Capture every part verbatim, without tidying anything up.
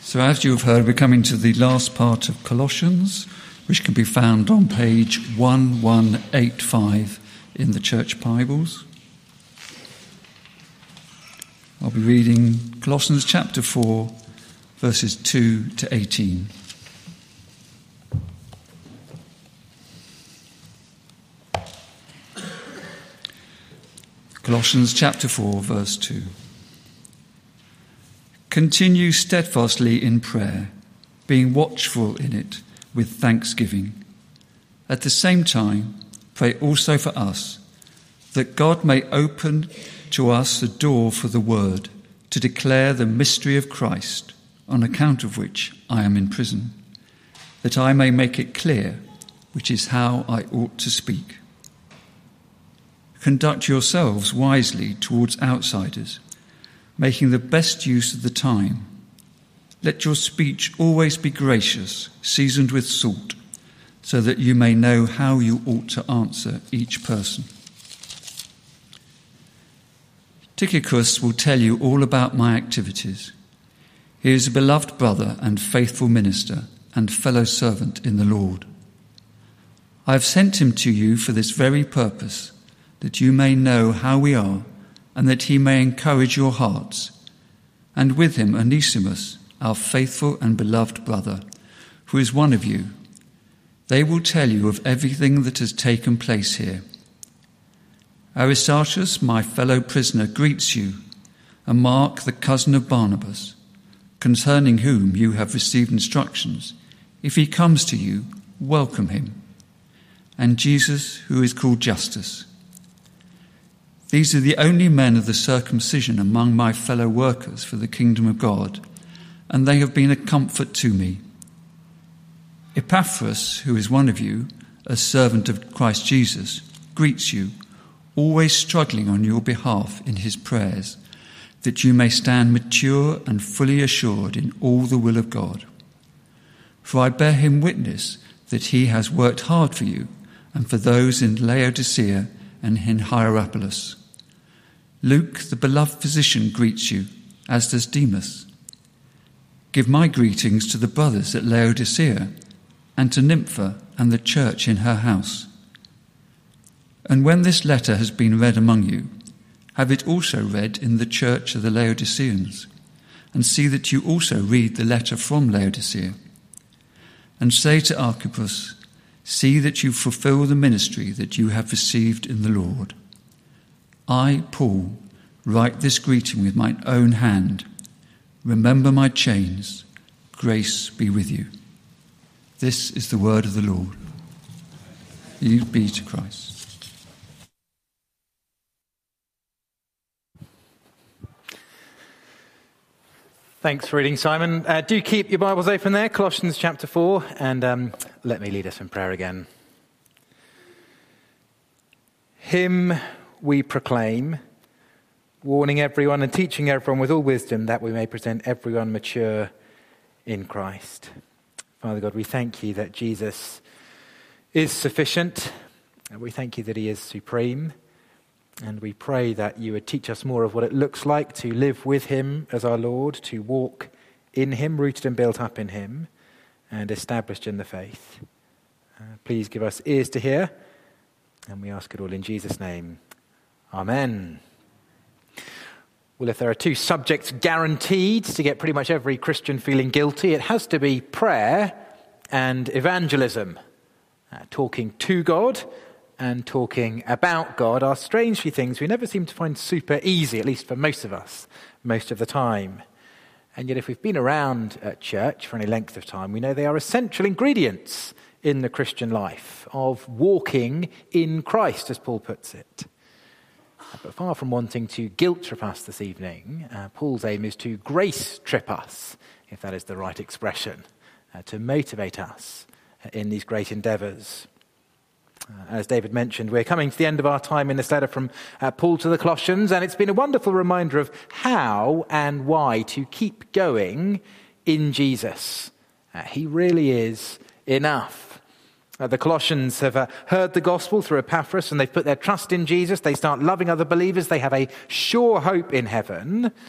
So as you have heard, we're coming to the last part of Colossians, which can be found on page eleven eighty-five in the Church Bibles. I'll be reading Colossians chapter four, verses two to eighteen. Colossians chapter four, verse two. Continue steadfastly in prayer, being watchful in it with thanksgiving. At the same time, pray also for us, that God may open to us the door for the word, to declare the mystery of Christ, on account of which I am in prison, that I may make it clear, which is how I ought to speak. Conduct yourselves wisely towards outsiders, making the best use of the time. Let your speech always be gracious, seasoned with salt, so that you may know how you ought to answer each person. Tychicus will tell you all about my activities. He is a beloved brother and faithful minister and fellow servant in the Lord. I have sent him to you for this very purpose, that you may know how we are, and that he may encourage your hearts, and with him Onesimus, our faithful and beloved brother, who is one of you. They will tell you of everything that has taken place here. Aristarchus, my fellow prisoner, greets you, and Mark, the cousin of Barnabas, concerning whom you have received instructions. If he comes to you, welcome him. And Jesus, who is called Justus. These are the only men of the circumcision among my fellow workers for the kingdom of God, and they have been a comfort to me. Epaphras, who is one of you, a servant of Christ Jesus, greets you, always struggling on your behalf in his prayers, that you may stand mature and fully assured in all the will of God. For I bear him witness that he has worked hard for you and for those in Laodicea and in Hierapolis. Luke, the beloved physician, greets you, as does Demas. Give my greetings to the brothers at Laodicea, and to Nympha and the church in her house. And when this letter has been read among you, have it also read in the church of the Laodiceans, and see that you also read the letter from Laodicea. And say to Archippus, see that you fulfill the ministry that you have received in the Lord. I, Paul, write this greeting with mine own hand. Remember my chains. Grace be with you. This is the word of the Lord. You be to Christ. Thanks for reading, Simon. Uh, do keep your Bibles open there, Colossians chapter four, and um, let me lead us in prayer again. Him we proclaim, warning everyone and teaching everyone with all wisdom, that we may present everyone mature in Christ. Father God, we thank you that Jesus is sufficient, and we thank you that he is supreme, and we pray that you would teach us more of what it looks like to live with him as our Lord, to walk in him, rooted and built up in him, and established in the faith. Uh, please give us ears to hear, and we ask it all in Jesus' name. Amen. Well, if there are two subjects guaranteed to get pretty much every Christian feeling guilty, it has to be prayer and evangelism. Uh, talking to God and talking about God are strangely things we never seem to find super easy, at least for most of us, most of the time. And yet if we've been around at church for any length of time, we know they are essential ingredients in the Christian life of walking in Christ, as Paul puts it. But far from wanting to guilt trip us this evening, uh, Paul's aim is to grace trip us, if that is the right expression, uh, to motivate us in these great endeavours. Uh, as David mentioned, we're coming to the end of our time in this letter from uh, Paul to the Colossians, and it's been a wonderful reminder of how and why to keep going in Jesus. Uh, he really is enough. Uh, the Colossians have uh, heard the gospel through Epaphras, and they've put their trust in Jesus. They start loving other believers. They have a sure hope in heaven.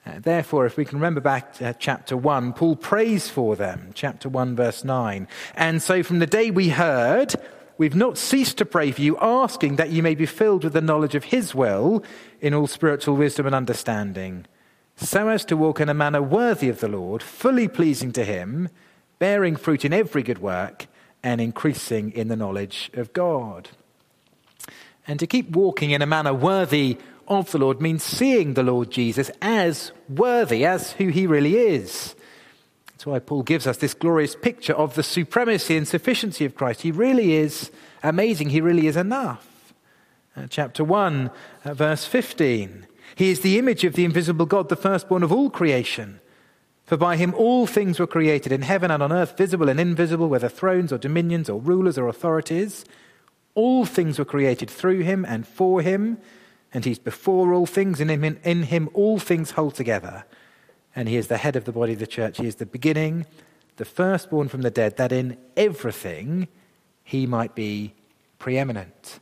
Uh, therefore, if we can remember back to chapter one, Paul prays for them, chapter one, verse nine. And so from the day we heard, we've not ceased to pray for you, asking that you may be filled with the knowledge of his will in all spiritual wisdom and understanding, so as to walk in a manner worthy of the Lord, fully pleasing to him, bearing fruit in every good work, and increasing in the knowledge of God. And to keep walking in a manner worthy of the Lord means seeing the Lord Jesus as worthy, as who he really is. That's why Paul gives us this glorious picture of the supremacy and sufficiency of Christ. He really is amazing. He really is enough. Uh, chapter one, uh, verse fifteen. He is the image of the invisible God, the firstborn of all creation. For by him all things were created in heaven and on earth, visible and invisible, whether thrones or dominions or rulers or authorities. All things were created through him and for him. And he's before all things, and in, in him all things hold together. And he is the head of the body of the church. He is the beginning, the firstborn from the dead, that in everything he might be preeminent.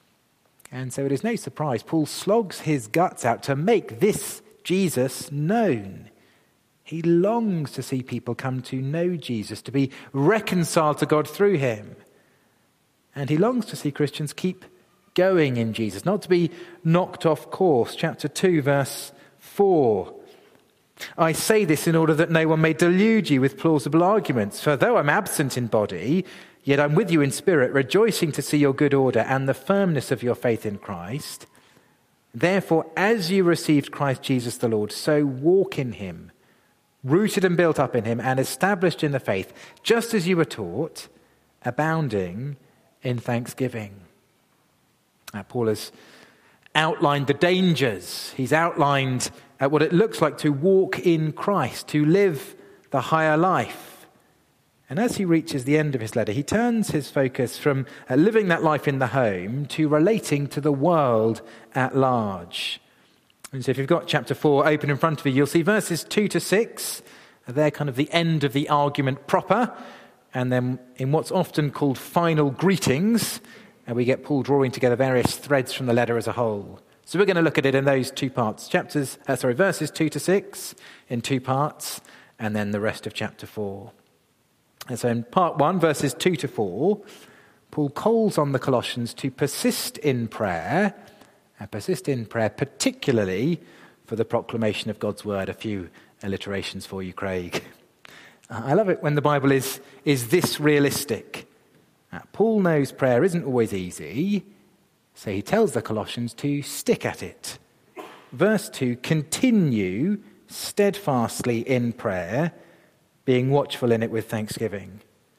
And so it is no surprise Paul slogs his guts out to make this Jesus known. He longs to see people come to know Jesus, to be reconciled to God through him. And he longs to see Christians keep going in Jesus, not to be knocked off course. Chapter two, verse four. I say this in order that no one may delude you with plausible arguments. For though I'm absent in body, yet I'm with you in spirit, rejoicing to see your good order and the firmness of your faith in Christ. Therefore, as you received Christ Jesus the Lord, so walk in him, rooted and built up in him and established in the faith, just as you were taught, abounding in thanksgiving. Uh, Paul has outlined the dangers. He's outlined uh, what it looks like to walk in Christ, to live the higher life. And as he reaches the end of his letter, he turns his focus from uh, living that life in the home to relating to the world at large. And so if you've got chapter four open in front of you, you'll see verses two to six. They're kind of the end of the argument proper. And then in what's often called final greetings, and we get Paul drawing together various threads from the letter as a whole. So we're going to look at it in those two parts. Chapters, uh, sorry, verses two to six in two parts, and then the rest of chapter four. And so in part one, verses two to four, Paul calls on the Colossians to persist in prayer, and persist in prayer particularly for the proclamation of God's word. A few alliterations for you, Craig. Uh, I love it when the Bible is, is this realistic. Uh, Paul knows prayer isn't always easy, so he tells the Colossians to stick at it. Verse two, continue steadfastly in prayer, being watchful in it with thanksgiving.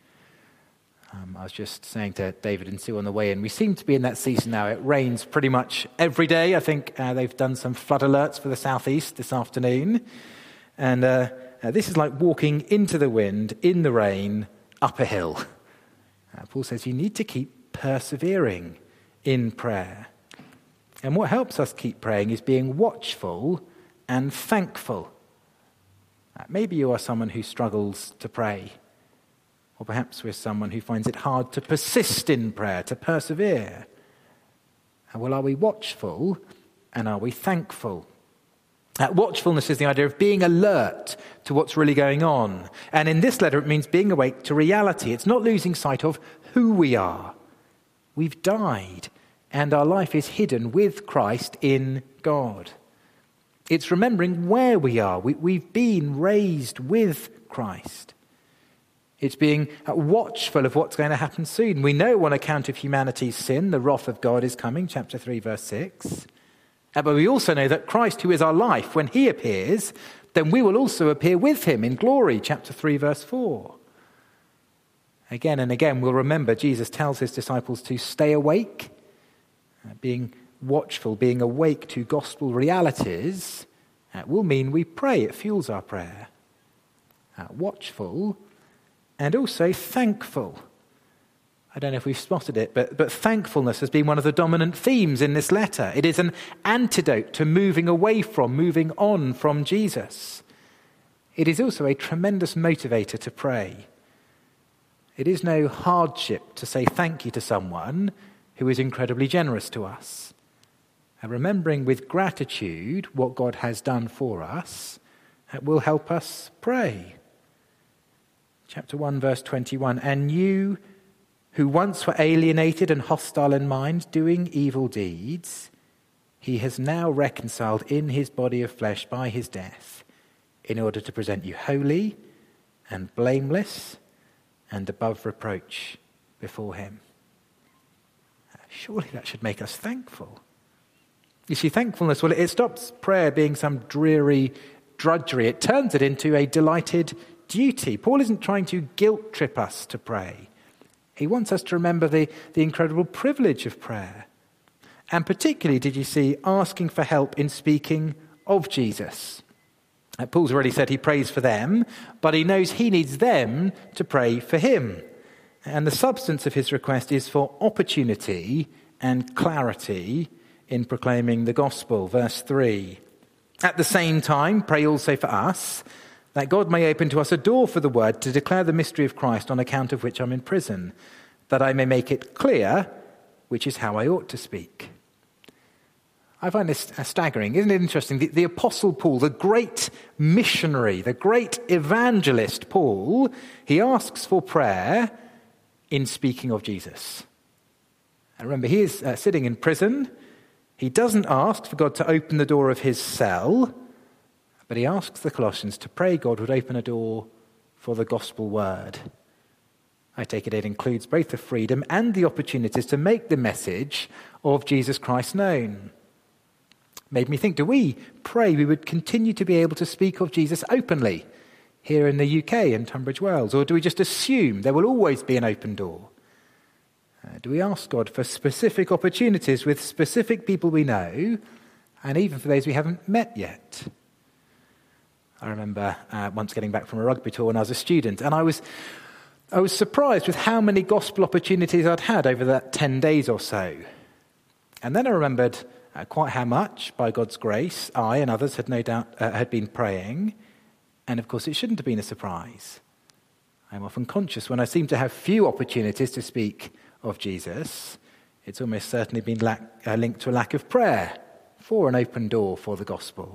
Um, I was just saying to David and Sue on the way in, we seem to be in that season now. It rains pretty much every day. I think uh, they've done some flood alerts for the southeast this afternoon. And uh, uh, this is like walking into the wind, in the rain, up a hill. Uh, Paul says you need to keep persevering in prayer. And what helps us keep praying is being watchful and thankful. Uh, maybe you are someone who struggles to pray. Or perhaps we're someone who finds it hard to persist in prayer, to persevere. Uh, well, are we watchful and are we thankful? Uh, watchfulness is the idea of being alert to what's really going on. And in this letter, it means being awake to reality. It's not losing sight of who we are. We've died, and our life is hidden with Christ in God. It's remembering where we are. We, we've been raised with Christ. It's being watchful of what's going to happen soon. We know on account of humanity's sin, the wrath of God is coming, chapter three, verse six. Uh, but we also know that Christ, who is our life, when he appears, then we will also appear with him in glory, chapter three, verse four. Again and again, we'll remember Jesus tells his disciples to stay awake, uh, being watchful, being awake to gospel realities. Uh, will mean we pray. It fuels our prayer. Uh, watchful and also thankful. I don't know if we've spotted it, but, but thankfulness has been one of the dominant themes in this letter. It is an antidote to moving away from, moving on from Jesus. It is also a tremendous motivator to pray. It is no hardship to say thank you to someone who is incredibly generous to us. And remembering with gratitude what God has done for us, it will help us pray. Chapter one, verse twenty-one, and you who once were alienated and hostile in mind, doing evil deeds, he has now reconciled in his body of flesh by his death, in order to present you holy and blameless and above reproach before him. Surely that should make us thankful. You see, thankfulness, well, it stops prayer being some dreary drudgery. It turns it into a delighted duty. Paul isn't trying to guilt trip us to pray. He wants us to remember the, the incredible privilege of prayer. And particularly, did you see, asking for help in speaking of Jesus. Uh, Paul's already said he prays for them, but he knows he needs them to pray for him. And the substance of his request is for opportunity and clarity in proclaiming the gospel. Verse three. At the same time, pray also for us, that God may open to us a door for the word to declare the mystery of Christ, on account of which I'm in prison, that I may make it clear which is how I ought to speak. I find this staggering. Isn't it interesting? The, the Apostle Paul, the great missionary, the great evangelist Paul, he asks for prayer in speaking of Jesus. And remember, he is uh, sitting in prison. He doesn't ask for God to open the door of his cell, but he asks the Colossians to pray God would open a door for the gospel word. I take it it includes both the freedom and the opportunities to make the message of Jesus Christ known. Made me think, do we pray we would continue to be able to speak of Jesus openly here in the U K and Tunbridge Wells? Or do we just assume there will always be an open door? Uh, do we ask God for specific opportunities with specific people we know, and even for those we haven't met yet? I remember uh, once getting back from a rugby tour when I was a student, and I was I was surprised with how many gospel opportunities I'd had over that ten days or so. And then I remembered uh, quite how much, by God's grace, I and others had no doubt uh, had been praying. And of course, it shouldn't have been a surprise. I'm often conscious when I seem to have few opportunities to speak of Jesus, it's almost certainly been lack, uh, linked to a lack of prayer for an open door for the gospel.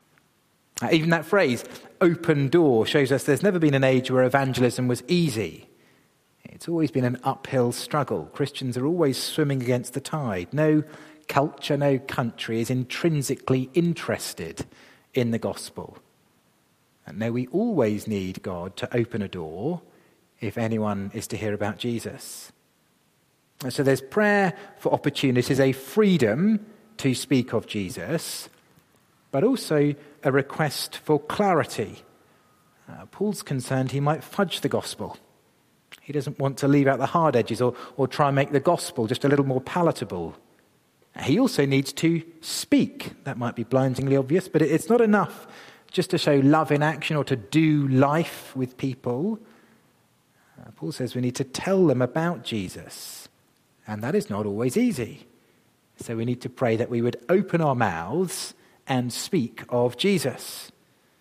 Uh, even that phrase, open door, shows us there's never been an age where evangelism was easy. It's always been an uphill struggle. Christians are always swimming against the tide. No culture, no country is intrinsically interested in the gospel. And no, we always need God to open a door if anyone is to hear about Jesus. And so there's prayer for opportunities, a freedom to speak of Jesus, but also a request for clarity. Uh, Paul's concerned he might fudge the gospel. He doesn't want to leave out the hard edges or, or try and make the gospel just a little more palatable. He also needs to speak. That might be blindingly obvious, but it's not enough just to show love in action or to do life with people. Uh, Paul says we need to tell them about Jesus, and that is not always easy. So we need to pray that we would open our mouths and speak of Jesus.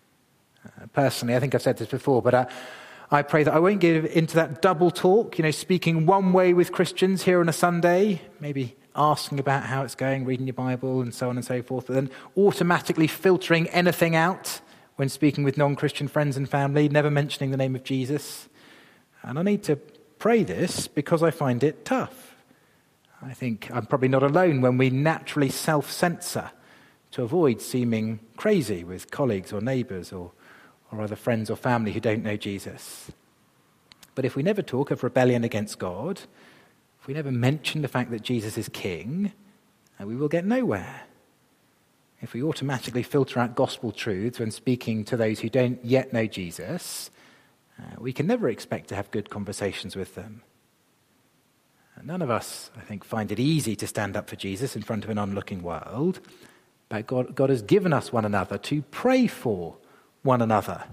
Uh, personally, I think I've said this before, but I, I pray that I won't get into that double talk, you know, speaking one way with Christians here on a Sunday, maybe asking about how it's going, reading your Bible and so on and so forth, but then automatically filtering anything out when speaking with non-Christian friends and family, never mentioning the name of Jesus. And I need to pray this because I find it tough. I think I'm probably not alone when we naturally self-censor to avoid seeming crazy with colleagues or neighbours or, or other friends or family who don't know Jesus. But if we never talk of rebellion against God, if we never mention the fact that Jesus is king, we will get nowhere. If we automatically filter out gospel truths when speaking to those who don't yet know Jesus, uh, we can never expect to have good conversations with them. None of us, I think, find it easy to stand up for Jesus in front of an onlooking world, but God, God has given us one another to pray for one another.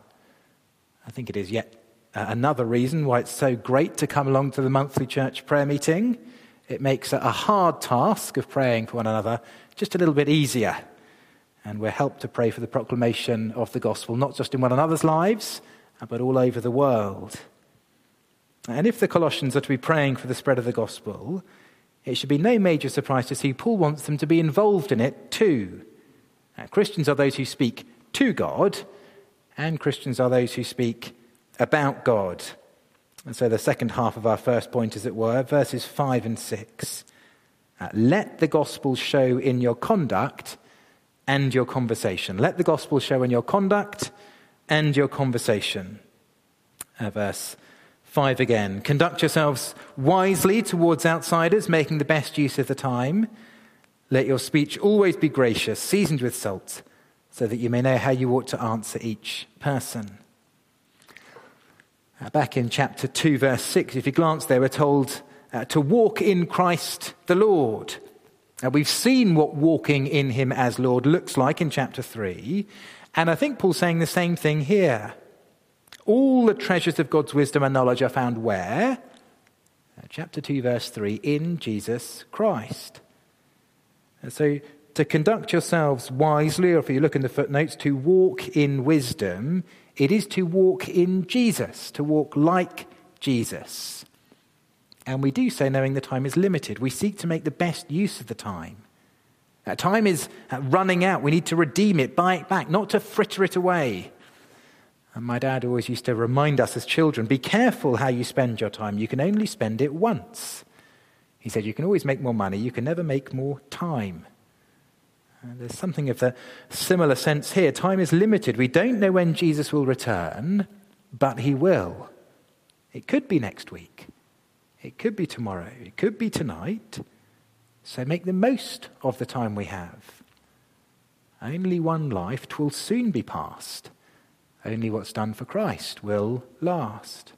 I think it is yet uh, another reason why it's so great to come along to the monthly church prayer meeting. It makes a hard task of praying for one another just a little bit easier. And we're helped to pray for the proclamation of the gospel, not just in one another's lives, but all over the world. And if the Colossians are to be praying for the spread of the gospel, it should be no major surprise to see Paul wants them to be involved in it too. Now, Christians are those who speak to God, and Christians are those who speak about God. And so the second half of our first point, as it were, verses five and six. Uh, let the gospel show in your conduct and your conversation. Let the gospel show in your conduct and your conversation. Uh, verse five again. Conduct yourselves wisely towards outsiders, making the best use of the time. Let your speech always be gracious, seasoned with salt, so that you may know how you ought to answer each person. Uh, back in chapter two, verse six, if you glance there, we're told uh, to walk in Christ the Lord. Uh, we've seen what walking in him as Lord looks like in chapter three, and I think Paul's saying the same thing here. All the treasures of God's wisdom and knowledge are found where? Uh, chapter two, verse three, in Jesus Christ. Uh, so to conduct yourselves wisely, or if you look in the footnotes, to walk in wisdom, it is to walk in Jesus, to walk like Jesus. And we do so knowing the time is limited. We seek to make the best use of the time. Uh, time is uh, running out. We need to redeem it, buy it back, not to fritter it away. And my dad always used to remind us as children, be careful how you spend your time. You can only spend it once. He said, you can always make more money. You can never make more time. Uh, there's something of the similar sense here. Time is limited. We don't know when Jesus will return, but he will. It could be next week. It could be tomorrow. It could be tonight. So make the most of the time we have. Only one life, 'twill soon be past. Only what's done for Christ will last.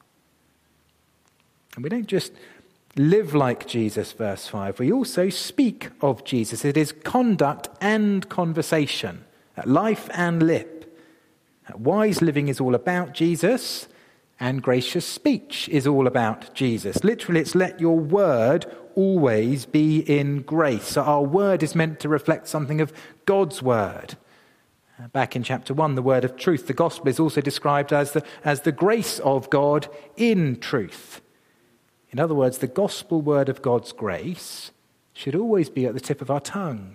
And we don't just live like Jesus, verse five. We also speak of Jesus. It is conduct and conversation, life and lip. Wise living is all about Jesus, and gracious speech is all about Jesus. Literally, it's let your word always be in grace. So our word is meant to reflect something of God's word. Back in chapter one, the word of truth, the gospel is also described as the, as the grace of God in truth. In other words, the gospel word of God's grace should always be at the tip of our tongue.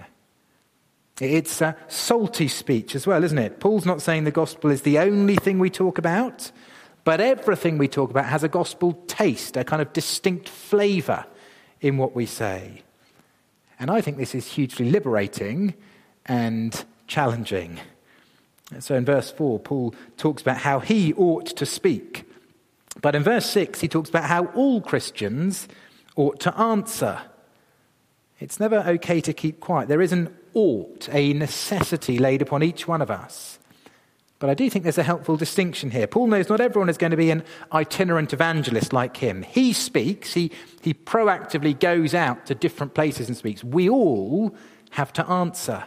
It's a salty speech as well, isn't it? Paul's not saying the gospel is the only thing we talk about, but everything we talk about has a gospel taste, a kind of distinct flavour in what we say. And I think this is hugely liberating and challenging. So in verse four, Paul talks about how he ought to speak. But in verse six, he talks about how all Christians ought to answer. It's never okay to keep quiet. There is an ought, a necessity laid upon each one of us. But I do think there's a helpful distinction here. Paul knows not everyone is going to be an itinerant evangelist like him. He speaks, he, he proactively goes out to different places and speaks. We all have to answer.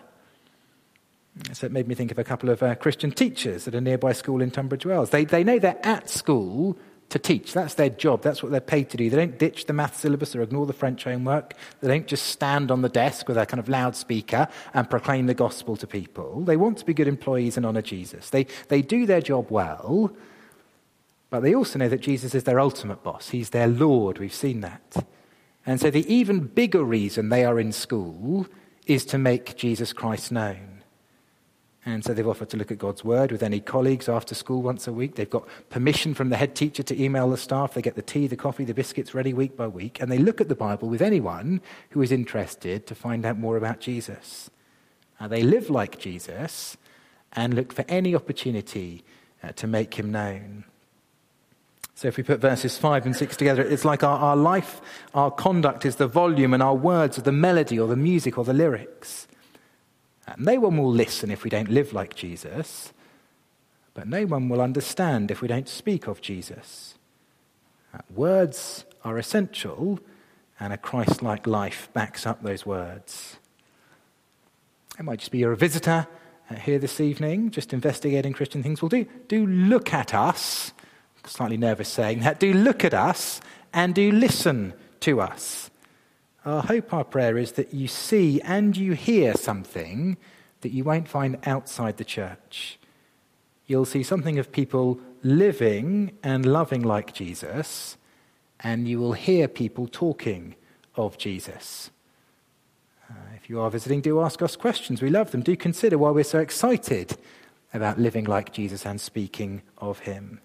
So it made me think of a couple of uh, Christian teachers at a nearby school in Tunbridge Wells. They, they know they're at school to teach. That's their job. That's what they're paid to do. They don't ditch the math syllabus or ignore the French homework. They don't just stand on the desk with a kind of loudspeaker and proclaim the gospel to people. They want to be good employees and honour Jesus. They, they do their job well, but they also know that Jesus is their ultimate boss. He's their Lord. We've seen that. And so the even bigger reason they are in school is to make Jesus Christ known. And so they've offered to look at God's word with any colleagues after school once a week. They've got permission from the head teacher to email the staff. They get the tea, the coffee, the biscuits ready week by week. And they look at the Bible with anyone who is interested to find out more about Jesus. Uh, they live like Jesus and look for any opportunity uh, to make him known. So if we put verses five and six together, it's like our, our life, our conduct is the volume, and our words are the melody or the music or the lyrics. No one will listen if we don't live like Jesus, but no one will understand if we don't speak of Jesus. Words are essential, and a Christ-like life backs up those words. It might just be you're a visitor here this evening, just investigating Christian things. Well, do, do look at us, slightly nervous saying that, do look at us and do listen to us. Our hope, our prayer is that you see and you hear something that you won't find outside the church. You'll see something of people living and loving like Jesus, and you will hear people talking of Jesus. Uh, if you are visiting, do ask us questions. We love them. Do consider why we're so excited about living like Jesus and speaking of him.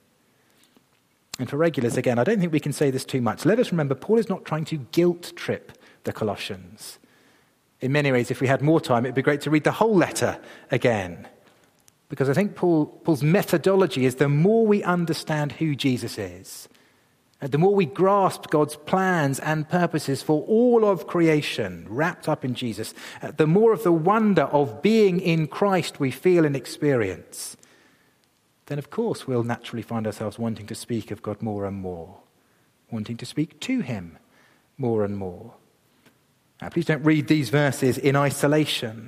And for regulars, again, I don't think we can say this too much. Let us remember, Paul is not trying to guilt trip the Colossians. In many ways, if we had more time, it'd be great to read the whole letter again. Because I think Paul, Paul's methodology is the more we understand who Jesus is, and the more we grasp God's plans and purposes for all of creation wrapped up in Jesus, the more of the wonder of being in Christ we feel and experience, then of course we'll naturally find ourselves wanting to speak of God more and more, wanting to speak to him more and more. Now, please don't read these verses in isolation.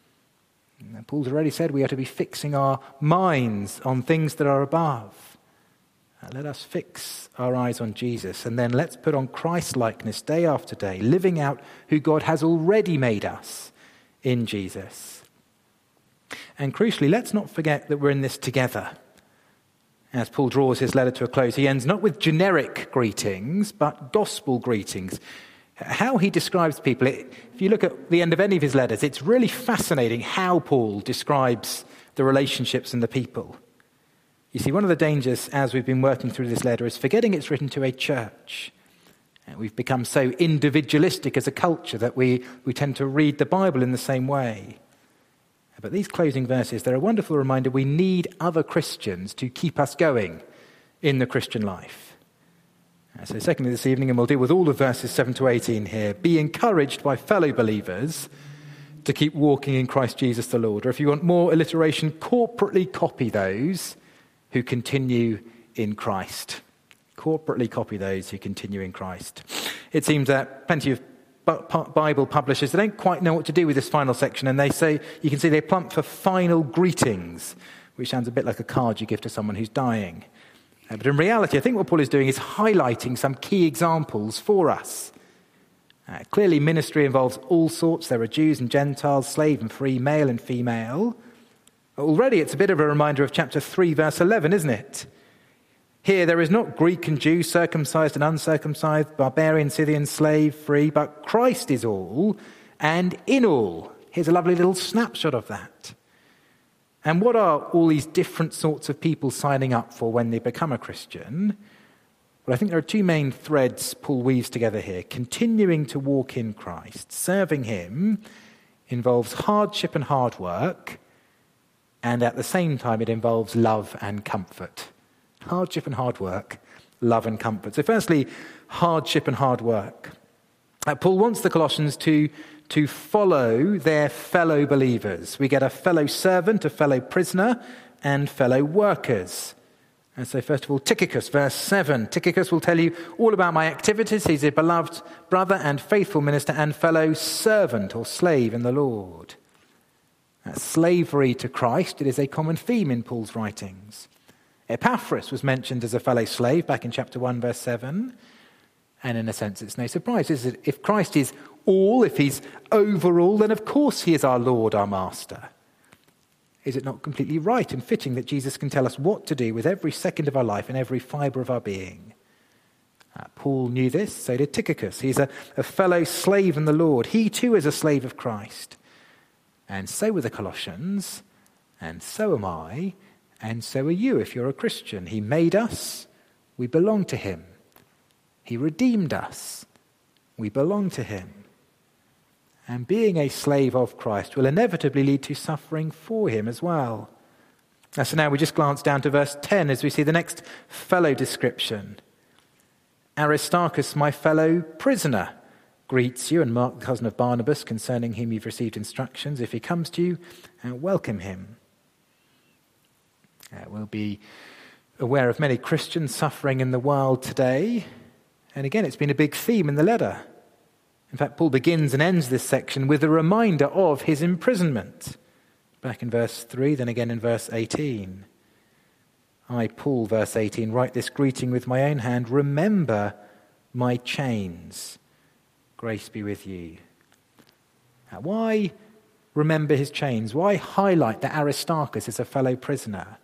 Paul's already said we are to be fixing our minds on things that are above. Now, let us fix our eyes on Jesus, and then let's put on Christ-likeness day after day, living out who God has already made us in Jesus. And crucially, let's not forget that we're in this together. As Paul draws his letter to a close, he ends not with generic greetings, but gospel greetings. How he describes people, if you look at the end of any of his letters, it's really fascinating how Paul describes the relationships and the people. You see, one of the dangers as we've been working through this letter is forgetting it's written to a church. We've become so individualistic as a culture that we, we tend to read the Bible in the same way. But these closing verses, they're a wonderful reminder we need other Christians to keep us going in the Christian life. So secondly this evening, and we'll deal with all of verses seven to eighteen here, be encouraged by fellow believers to keep walking in Christ Jesus the Lord. Or if you want more alliteration, corporately copy those who continue in Christ. Corporately copy those who continue in Christ. It seems that plenty of Bible publishers, they don't quite know what to do with this final section, and they say, you can see they plump for final greetings, which sounds a bit like a card you give to someone who's dying. Uh, but in reality, I think what Paul is doing is highlighting some key examples for us. Uh, clearly, ministry involves all sorts. There are Jews and Gentiles, slave and free, male and female. Already, it's a bit of a reminder of chapter three, verse eleven, isn't it? Here, there is not Greek and Jew, circumcised and uncircumcised, barbarian, Scythian, slave, free, but Christ is all and in all. Here's a lovely little snapshot of that. And what are all these different sorts of people signing up for when they become a Christian? Well, I think there are two main threads Paul weaves together here. Continuing to walk in Christ, serving him, involves hardship and hard work, and at the same time it involves love and comfort. Hardship and hard work, love and comfort. So firstly, hardship and hard work. Uh, Paul wants the Colossians to, to follow their fellow believers. We get a fellow servant, a fellow prisoner, and fellow workers. And so first of all, Tychicus, verse seven. Tychicus will tell you all about my activities. He's a beloved brother and faithful minister and fellow servant or slave in the Lord. Uh, slavery to Christ, it is a common theme in Paul's writings. Epaphras was mentioned as a fellow slave back in chapter one, verse seven. And in a sense, it's no surprise, is it? If Christ is all, if he's over all, then of course he is our Lord, our Master. Is it not completely right and fitting that Jesus can tell us what to do with every second of our life and every fibre of our being? Uh, Paul knew this, so did Tychicus. He's a, a fellow slave in the Lord. He too is a slave of Christ. And so were the Colossians, and so am I, and so are you if you're a Christian. He made us, we belong to him. He redeemed us, we belong to him. And being a slave of Christ will inevitably lead to suffering for him as well. And so now we just glance down to verse ten as we see the next fellow description. Aristarchus, my fellow prisoner, greets you, and Mark, the cousin of Barnabas, concerning whom you've received instructions. If he comes to you, uh, welcome him. Uh, we'll be aware of many Christians suffering in the world today. And again, it's been a big theme in the letter. In fact, Paul begins and ends this section with a reminder of his imprisonment. Back in verse three, then again in verse eighteen. I, Paul, verse eighteen, write this greeting with my own hand. Remember my chains. Grace be with you. Now, why remember his chains? Why highlight that Aristarchus is a fellow prisoner?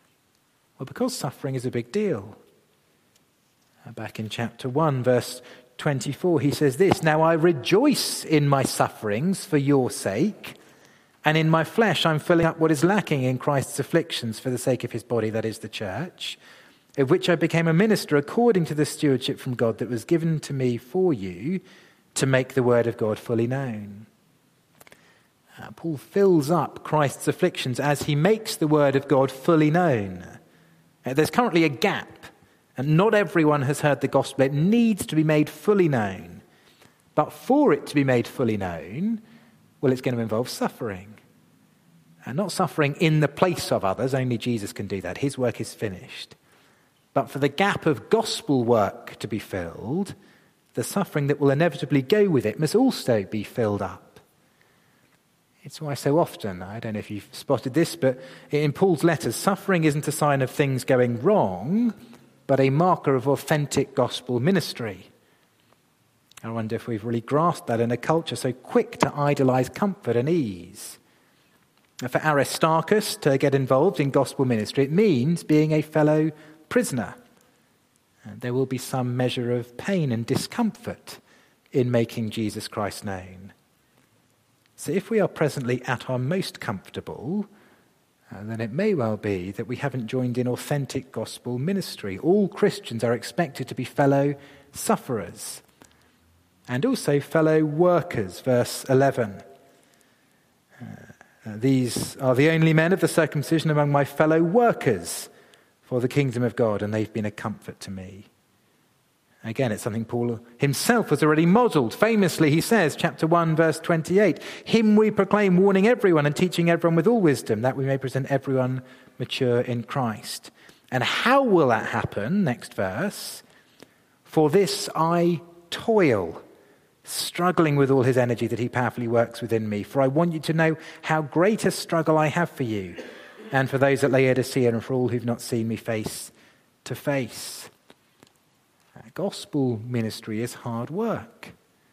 Well, because suffering is a big deal. Back in chapter one, verse twenty-four, he says this, "Now I rejoice in my sufferings for your sake, and in my flesh I'm filling up what is lacking in Christ's afflictions for the sake of his body, that is the church, of which I became a minister according to the stewardship from God that was given to me for you to make the word of God fully known." Uh, Paul fills up Christ's afflictions as he makes the word of God fully known. Uh, there's currently a gap, and not everyone has heard the gospel. It needs to be made fully known. But for it to be made fully known, well, it's going to involve suffering. And not suffering in the place of others, only Jesus can do that. His work is finished. But for the gap of gospel work to be filled, the suffering that will inevitably go with it must also be filled up. It's why so often, I don't know if you've spotted this, but in Paul's letters, suffering isn't a sign of things going wrong, but a marker of authentic gospel ministry. I wonder if we've really grasped that in a culture so quick to idolize comfort and ease. For Aristarchus to get involved in gospel ministry, it means being a fellow prisoner. And there will be some measure of pain and discomfort in making Jesus Christ known. So if we are presently at our most comfortable, uh, then it may well be that we haven't joined in authentic gospel ministry. All Christians are expected to be fellow sufferers and also fellow workers. Verse eleven. Uh, These are the only men of the circumcision among my fellow workers for the kingdom of God, and they've been a comfort to me. Again, it's something Paul himself has already modelled. Famously, he says, chapter one, verse twenty-eight, "Him we proclaim, warning everyone and teaching everyone with all wisdom, that we may present everyone mature in Christ." And how will that happen? Next verse. "For this I toil, struggling with all his energy that he powerfully works within me. For I want you to know how great a struggle I have for you, and for those at Laodicea, and for all who've not seen me face to face." Gospel ministry is hard work.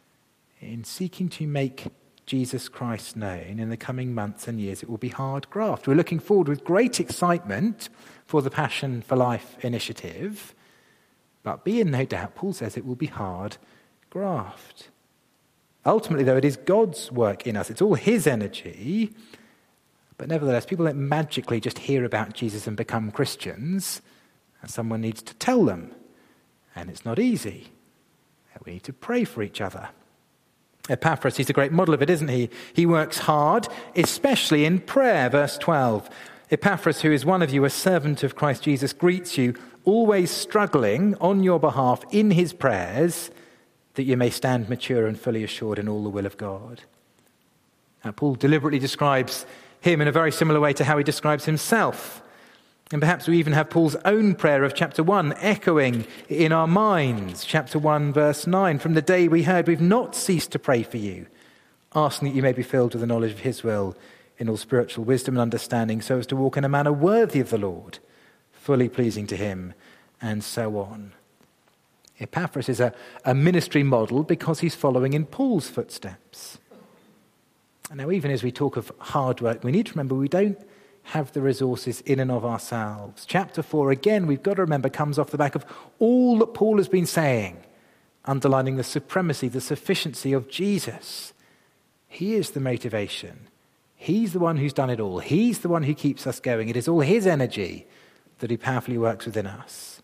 In seeking to make Jesus Christ known in the coming months and years, it will be hard graft. We're looking forward with great excitement for the Passion for Life initiative, but be in no doubt, Paul says it will be hard graft. Ultimately, though, it is God's work in us. It's all his energy. But nevertheless, people don't magically just hear about Jesus and become Christians. Someone needs to tell them. And it's not easy. We need to pray for each other. Epaphras, he's a great model of it, isn't he? He works hard, especially in prayer. Verse twelve. "Epaphras, who is one of you, a servant of Christ Jesus, greets you, always struggling on your behalf in his prayers, that you may stand mature and fully assured in all the will of God." Now, Paul deliberately describes him in a very similar way to how he describes himself. And perhaps we even have Paul's own prayer of chapter one echoing in our minds. Chapter one, verse nine, "From the day we heard, we've not ceased to pray for you, asking that you may be filled with the knowledge of his will in all spiritual wisdom and understanding, so as to walk in a manner worthy of the Lord, fully pleasing to him," and so on. Epaphras is a, a ministry model because he's following in Paul's footsteps. Now, even as we talk of hard work, we need to remember we don't have the resources in and of ourselves. Chapter four, again, we've got to remember, comes off the back of all that Paul has been saying, underlining the supremacy, the sufficiency of Jesus. He is the motivation. He's the one who's done it all. He's the one who keeps us going. It is all his energy that he powerfully works within us.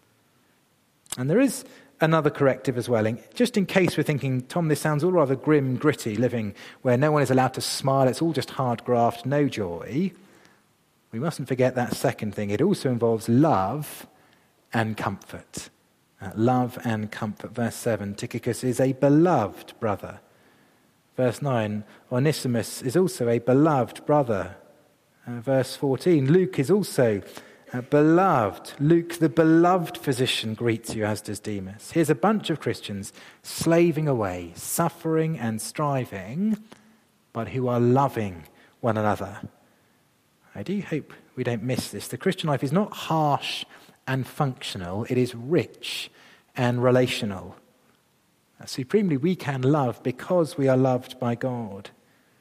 And there is another corrective as well, just in case we're thinking, Tom, this sounds all rather grim, gritty, living where no one is allowed to smile, it's all just hard graft, no joy. We mustn't forget that second thing. It also involves love and comfort. Uh, love and comfort. Verse seven, "Tychicus is a beloved brother." Verse nine, "Onesimus is also a beloved brother." Uh, verse fourteen, "Luke is also uh, beloved." Luke, the beloved physician, greets you, as does Demas. Here's a bunch of Christians slaving away, suffering and striving, but who are loving one another. I do hope we don't miss this. The Christian life is not harsh and functional. It is rich and relational. Supremely, we can love because we are loved by God.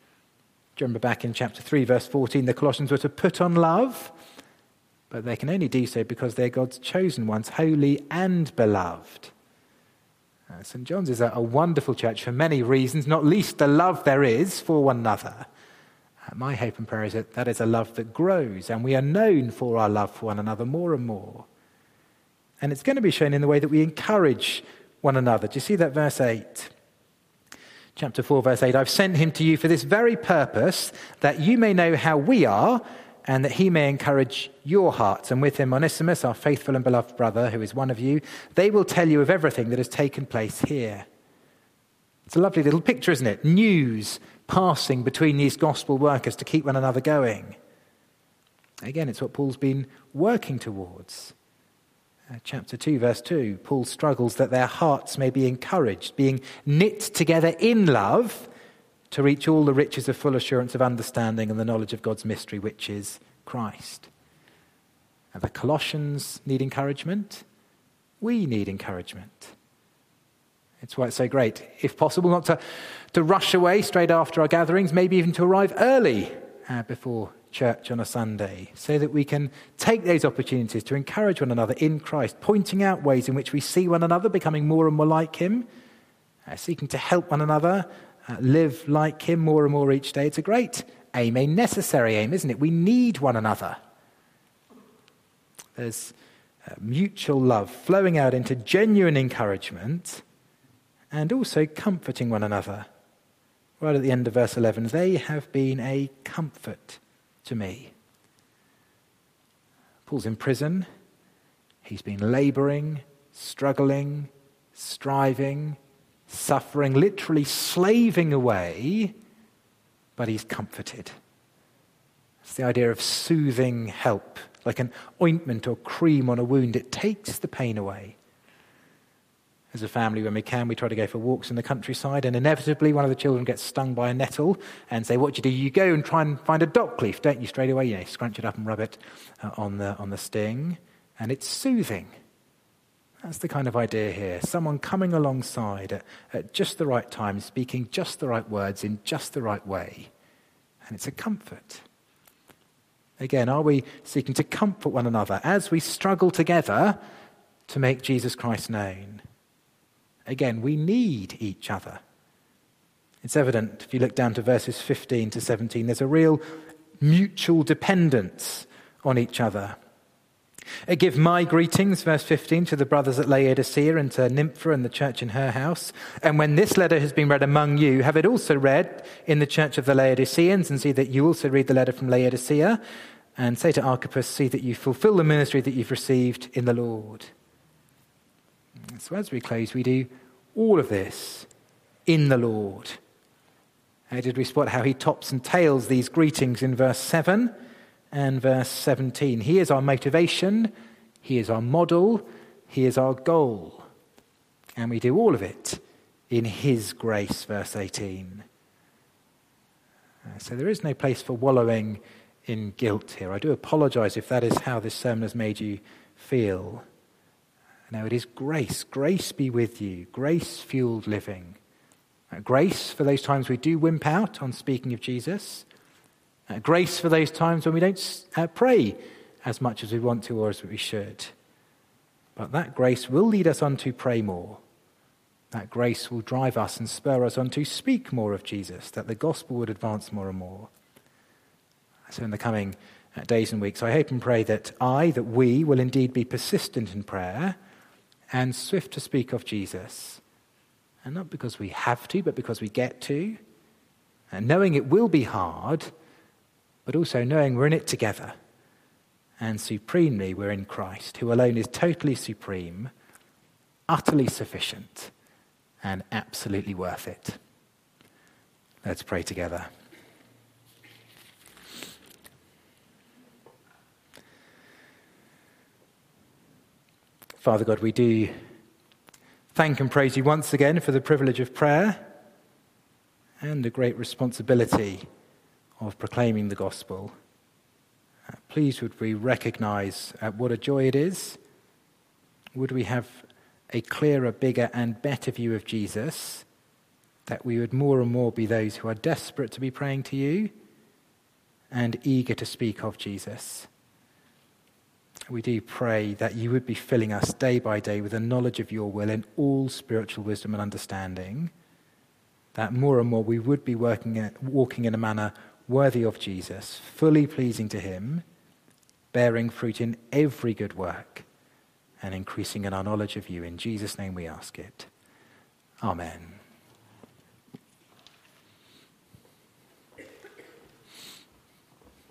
Do you remember back in chapter three, verse fourteen, the Colossians were to put on love, but they can only do so because they're God's chosen ones, holy and beloved. Uh, St John's is a, a wonderful church for many reasons, not least the love there is for one another. Uh, my hope and prayer is that that is a love that grows, and we are known for our love for one another more and more. And it's going to be shown in the way that we encourage one another. Do you see that verse eight? Chapter four, verse eight, I've sent him to you for this very purpose, that you may know how we are, and that he may encourage your hearts. And with him, Onesimus, our faithful and beloved brother, who is one of you, they will tell you of everything that has taken place here. It's a lovely little picture, isn't it? News passing between these gospel workers to keep one another going. Again, it's what Paul's been working towards. Uh, chapter two, verse two, Paul struggles that their hearts may be encouraged, being knit together in love, to reach all the riches of full assurance of understanding and the knowledge of God's mystery, which is Christ. And the Colossians need encouragement. We need encouragement. It's why it's so great, if possible, not to, to rush away straight after our gatherings, maybe even to arrive early uh, before church on a Sunday, so that we can take those opportunities to encourage one another in Christ, pointing out ways in which we see one another becoming more and more like him, uh, seeking to help one another Uh, live like him more and more each day. It's a great aim, a necessary aim, isn't it? We need one another. There's uh, mutual love flowing out into genuine encouragement and also comforting one another. Right at the end of verse eleven, they have been a comfort to me. Paul's in prison. He's been laboring, struggling, striving, suffering, literally slaving away, but he's comforted. It's the idea of soothing help, like an ointment or cream on a wound. It takes the pain away. As a family, when we can, we try to go for walks in the countryside, and inevitably one of the children gets stung by a nettle and say, what do you do? You go and try and find a dock leaf, don't you, straight away? You know, scrunch it up and rub it uh, on the on the sting, and it's soothing. That's the kind of idea here. Someone coming alongside at, at just the right time, speaking just the right words in just the right way. And it's a comfort. Again, are we seeking to comfort one another as we struggle together to make Jesus Christ known? Again, we need each other. It's evident if you look down to verses fifteen to seventeen, there's a real mutual dependence on each other. I give my greetings, verse fifteen, to the brothers at Laodicea and to Nympha and the church in her house. And when this letter has been read among you, have it also read in the church of the Laodiceans, and see that you also read the letter from Laodicea. And say to Archippus, see that you fulfill the ministry that you've received in the Lord. So as we close, we do all of this in the Lord. How did we spot how he tops and tails these greetings in verse seven? And verse seventeen, he is our motivation, he is our model, he is our goal. And we do all of it in his grace, verse eighteen. Uh, so there is no place for wallowing in guilt here. I do apologize if that is how this sermon has made you feel. No, it is grace. Grace be with you. Grace-fueled living. Uh, grace for those times we do wimp out on speaking of Jesus. Uh, grace for those times when we don't uh, pray as much as we want to or as we should. But that grace will lead us on to pray more. That grace will drive us and spur us on to speak more of Jesus, that the gospel would advance more and more. So in the coming uh, days and weeks, I hope and pray that I, that we will indeed be persistent in prayer and swift to speak of Jesus. And not because we have to, but because we get to. And knowing it will be hard, but also knowing we're in it together. And supremely we're in Christ, who alone is totally supreme, utterly sufficient, and absolutely worth it. Let's pray together. Father God, we do thank and praise you once again for the privilege of prayer and the great responsibility of proclaiming the gospel. Uh, please would we recognize uh, what a joy it is. Would we have a clearer, bigger and better view of Jesus, that we would more and more be those who are desperate to be praying to you and eager to speak of Jesus. We do pray that you would be filling us day by day with a knowledge of your will in all spiritual wisdom and understanding, that more and more we would be working at, walking in a manner worthy of Jesus, fully pleasing to him, bearing fruit in every good work, and increasing in our knowledge of you. In Jesus' name we ask it. Amen.